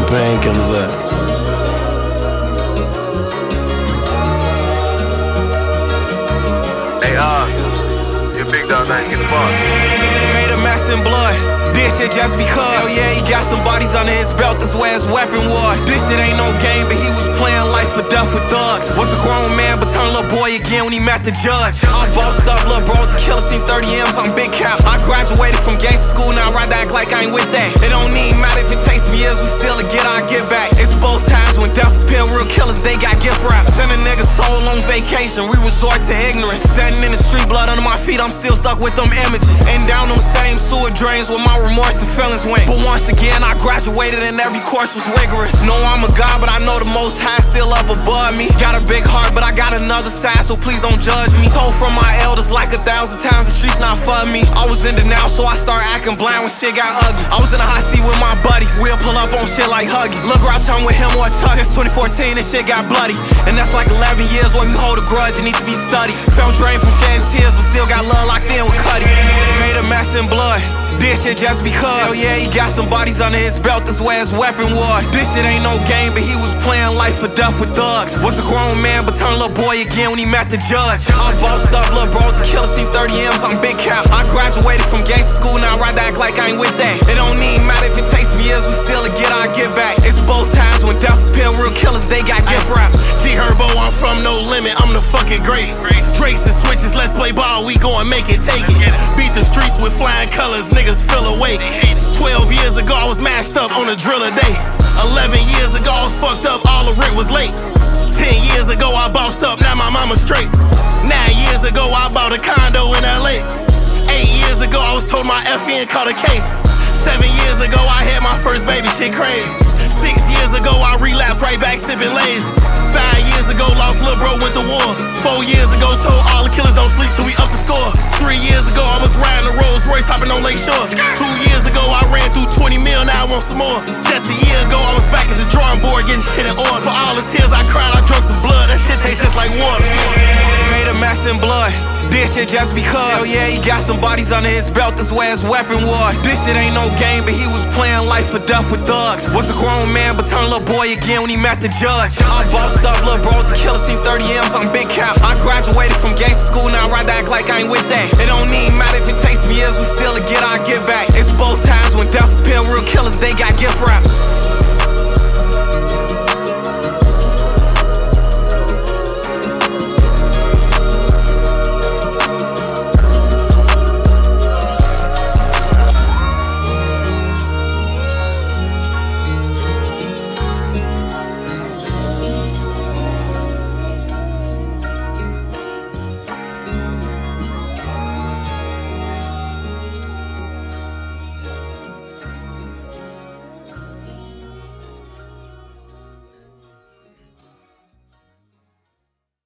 painkillers at? Hey, your big dog now, get the ball. Made a mess in blood. This shit just because. Hell yeah, he got some bodies under his belt, that's where his weapon was. This shit ain't no game, but he was playing life or death with thugs. Was a grown man, but turned little boy again when he met the judge. I bossed up, little bro, the killer seen 30 M's on Big Cap. I graduated from gangsta school, now I ride act like I ain't with that. It don't even matter if it takes me years, we still a get our get back. It's both times when death appeal, real killers, they got gift wraps. Send a nigga soul on vacation, we resort to ignorance. Standing in the street, blood under my feet, I'm still stuck with them images. And down them same sewer drains where my remorse and feelings went. But once again, I graduated and every course was rigorous. Know I'm a god, but I know the most high still up above me. Got a big heart, but I got another side, so please don't judge me. Told from my elders like 1,000 times, the streets not for me. I was in denial, so I start acting blind when shit got ugly. I was in a hot seat with my buddies, we'll pull up on shit like Huggy. Look around town with him or Chuck, it's 2014, this shit got bloody. And that's like 11 years where you hold a grudge, it needs to be studied. Felt drained from shedding tears, but still got love locked in with Cuddy. Made a mess in blood. This shit just because. Hell yeah, he got some bodies under his belt, that's where his weapon was. This shit ain't no game, but he was playing life or death with thugs. Was a grown man, but turned little boy again when he met the judge. I bossed up, little bro, the killer seen 30 M's on Big Cap. I graduated from gangsta school, now I ride act like I ain't with that. It don't even matter if it takes me years, we still a get our get back. It's both times when death appeal, real killers, they got gift wraps. G Herbo, I'm from No Limit, I'm the fucking great. Drakes and switches, let's play ball, we gon' make it, take it. Beat the streets with flying colors, niggas feel awake. 12 years ago, I was mashed up on a driller day. 11 years ago, I was fucked up, all the rent was late. 10 years ago, I bossed up, now my mama straight. 9 years ago, I bought a condo in LA. 8 years ago, I was told my FN caught a case. 7 years ago, I had my first baby, shit crazy. 6 years ago, I relapsed right back sipping Lays. 5 years ago, lost lil' bro, went to war. 4 years ago, told all the killers don't sleep till we up the score. 3 years ago, I was riding a Rolls Royce, hopping on Lake Shore. 2 years ago, I ran through 20 mil, now I want some more. Just a year ago, I was back at the drawing board, getting shit in order. For all the tears I cried, I drunk some blood, that shit tastes just like water. Made a mess in blood. This shit just because. Hell yeah, he got some bodies under his belt, that's where his weapon was. This shit ain't no game, but he was playing life or death with thugs. Was a grown man, but turned little boy again when he met the judge. I bossed up, little bro, the killer seen 30 M's on Big Cap. I graduated from gangsta school, now I ride act like I ain't with that. It don't even matter if it takes me years, we still a get our get back. It's both times when death appeal,